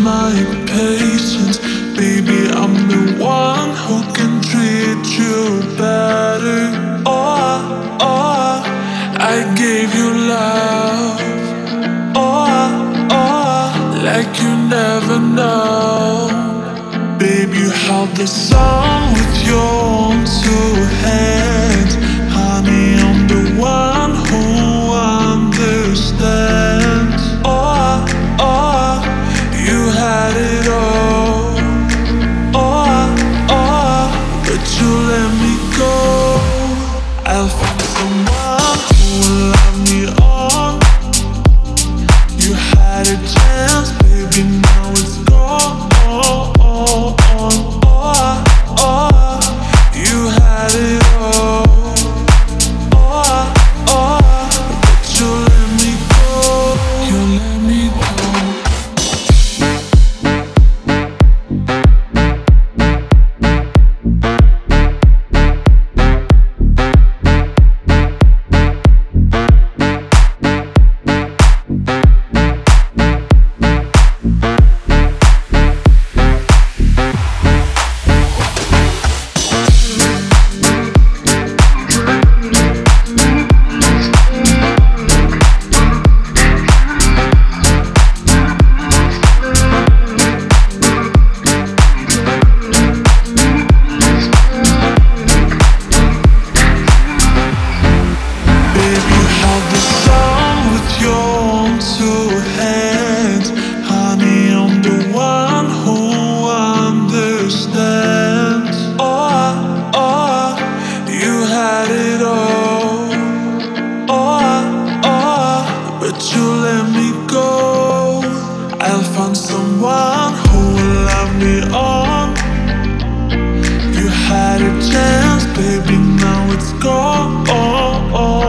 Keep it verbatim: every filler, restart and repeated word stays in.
my impatience. Baby, I'm the one who can treat you better. Oh, oh, I gave you love. Oh, oh, like you never know. Baby, you held the sun with your own two hands. Honey, I'm the one who understands. Oh, oh, you had it all. Oh, oh, but you let me go. I'll find someone who will love me on. You had a chance, baby, now it's gone. Oh, oh, oh, oh, oh, you had it all. Oh, oh, but you let me go. You let me go. You let me go. I'll find someone who will love me on. You had a chance, baby, now it's gone.